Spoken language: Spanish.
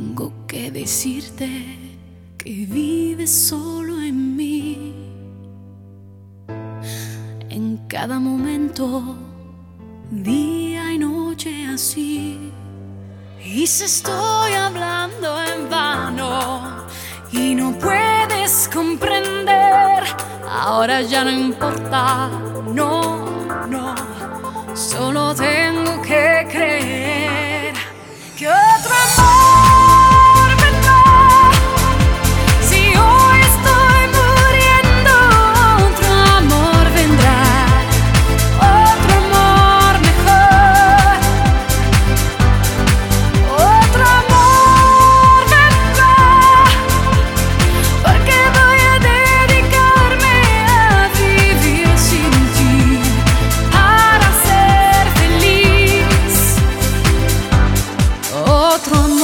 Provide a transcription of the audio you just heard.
Tengo que decirte que vives solo en mí, en cada momento, día y noche así. Y si estoy hablando en vano y no puedes comprender, ahora ya no importa, no, no, solo tengo que creer que otro amor vendrá. Si hoy estoy muriendo, otro amor vendrá, otro amor mejor, otro amor vendrá, porque voy a dedicarme a vivir sin ti, para ser feliz. Otro amor